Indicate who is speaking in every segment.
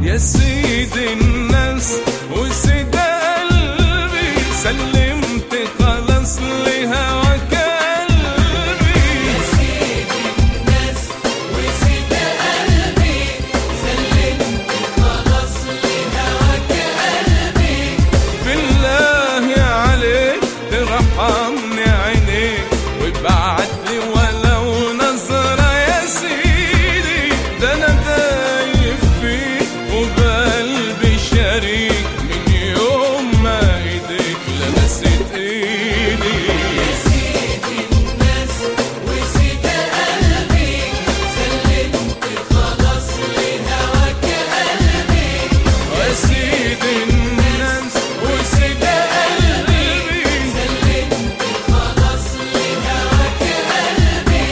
Speaker 1: يا سيد الناس وسيد قلبي، سلمت خلاص لهواك قلبي.
Speaker 2: يا سيد الناس وسيد قلبي، سلمت خلاص لهواك قلبي.
Speaker 1: بالله عليك ترحمني عينيك وابعت لي ولو نظرة يا سيدي، ده انا دايب فيك وبقلبي شريك من يوم ما ايديك لمست ايدي.
Speaker 2: يا سيد الناس وسيد قلبي، سلمت خلاص لهواك قلبي.
Speaker 1: يا سيد الناس وسيد قلبي،
Speaker 2: سلمت خلاص لهواك قلبي.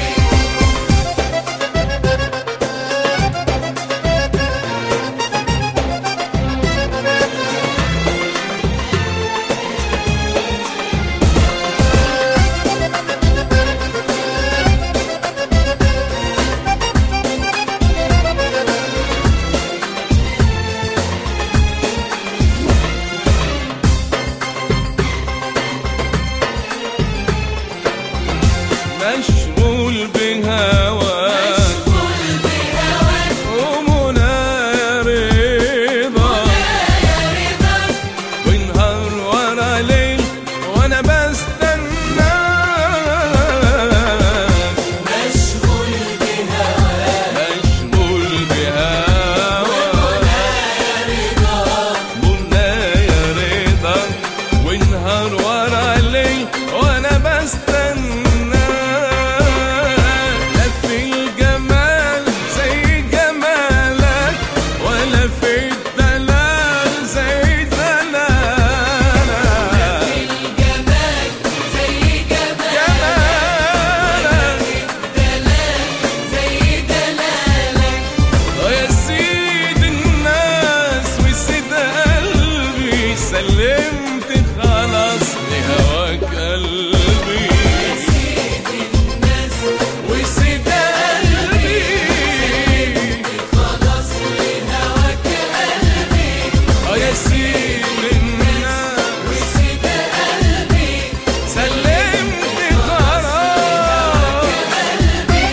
Speaker 1: مشغول بهواك
Speaker 2: مشغول بهواك
Speaker 1: ومنى يا رضا،
Speaker 2: يا رضا.
Speaker 1: ونهار ورا ليل وانا بستناك.
Speaker 2: مشغول بهواك
Speaker 1: مشغول بهواك
Speaker 2: يا رضا.
Speaker 1: منى يا رضا، ونهار ورا ليل وانا بستناك. لا في الجمال زي جمالك ولا في الدلال زي دلالك.
Speaker 2: الجمال زي
Speaker 1: جمالك
Speaker 2: الدلال زي دلالك.
Speaker 1: يا سيد الناس وسيد قلبي، سلمت خلاص لهواك قلبي.
Speaker 2: يا سيد الناس
Speaker 1: وسيد قلبي،
Speaker 2: خلاص لهواك قلبي.
Speaker 1: يا سيد الناس
Speaker 2: وسيد قلبي،
Speaker 1: سلمت خلاص.
Speaker 2: قلبي.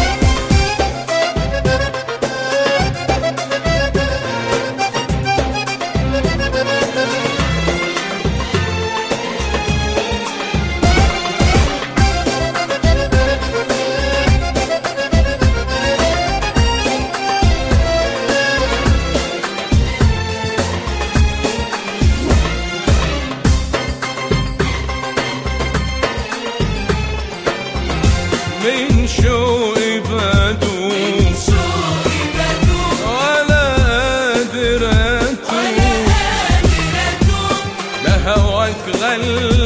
Speaker 1: من شوقي بدوم
Speaker 2: شوقي بدوم
Speaker 1: ولا قادر
Speaker 2: ولا
Speaker 1: أتوب،
Speaker 2: قادر أدوم.
Speaker 1: ده هواك غلبني